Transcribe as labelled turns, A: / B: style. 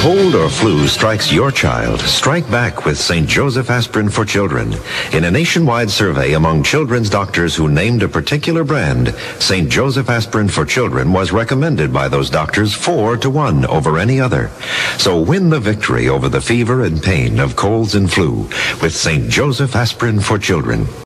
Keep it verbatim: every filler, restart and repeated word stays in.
A: cold or flu strikes your child, strike back with Saint Joseph Aspirin for Children. In a nationwide survey among children's doctors who named a particular brand, Saint Joseph Aspirin for Children was recommended by those doctors four to one over any other. So win the victory over the fever and pain of colds and flu with Saint Joseph Aspirin for Children.